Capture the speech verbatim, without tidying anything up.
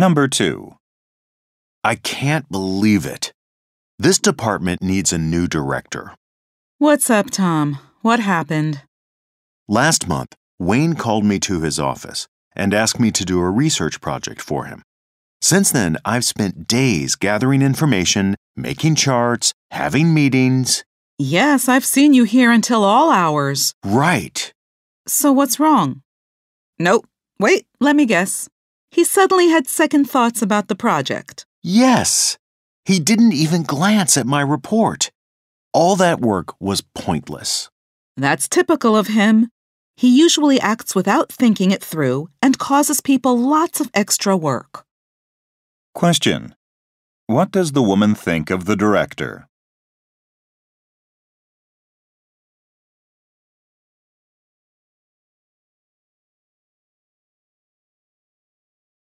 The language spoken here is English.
Number two. I can't believe it. This department needs a new director. What's up, Tom? What happened? Last month, Wayne called me to his office and asked me to do a research project for him. Since then, I've spent days gathering information, making charts, having meetings. Yes, I've seen you here until all hours. Right. So what's wrong? Nope. Wait, let me guess. He suddenly had second thoughts about the project. Yes. He didn't even glance at my report. All that work was pointless. That's typical of him. He usually acts without thinking it through and causes people lots of extra work. Question. What does the woman think of the director?